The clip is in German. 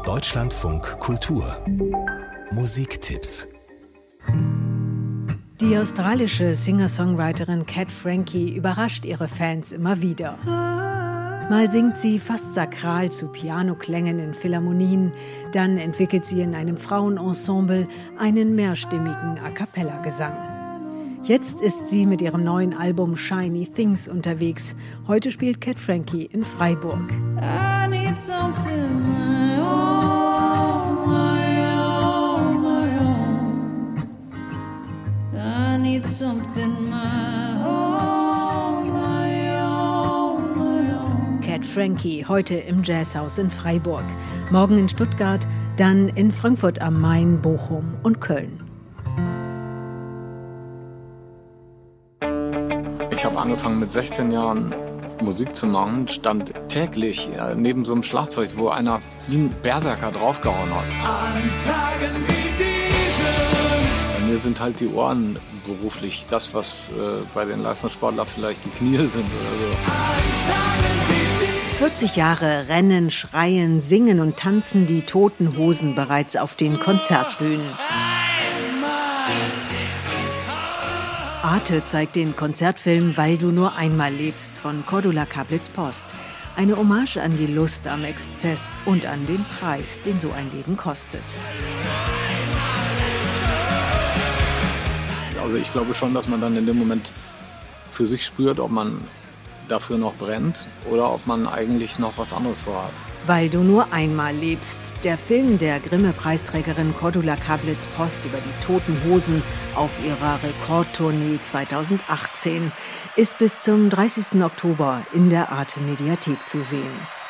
Deutschlandfunk Kultur Musiktipps. Die australische Singer-Songwriterin Cat Frankie überrascht ihre Fans immer wieder. Mal singt sie fast sakral zu Pianoklängen in Philharmonien, dann entwickelt sie in einem Frauenensemble einen mehrstimmigen A-cappella-Gesang. Jetzt ist sie mit ihrem neuen Album Shiny Things unterwegs. Heute spielt Cat Frankie in Freiburg. I need something my own, my own, my own. I need something my own, my own, my own. Cat Frankie heute im Jazzhaus in Freiburg. Morgen in Stuttgart, dann in Frankfurt am Main, Bochum und Köln. Ich habe angefangen mit 16 Jahren Musik zu machen, stand täglich neben so einem Schlagzeug, wo einer wie ein Berserker draufgehauen hat. An Tagen wie diesen. Bei mir sind halt die Ohren beruflich das, was bei den Leistungssportlern vielleicht die Knie sind oder so. An Tagen wie diesen. 40 Jahre rennen, schreien, singen und tanzen die Toten Hosen bereits auf den Konzertbühnen. Arte zeigt den Konzertfilm Weil du nur einmal lebst von Cordula Cablitz-Post. Eine Hommage an die Lust am Exzess und an den Preis, den so ein Leben kostet. Also ich glaube schon, dass man dann in dem Moment für sich spürt, ob man dafür noch brennt oder ob man eigentlich noch was anderes vorhat. Weil du nur einmal lebst. Der Film der Grimme-Preisträgerin Cordula Cablitz-Post über die Toten Hosen auf ihrer Rekordtournee 2018 ist bis zum 30. Oktober in der Arte-Mediathek zu sehen.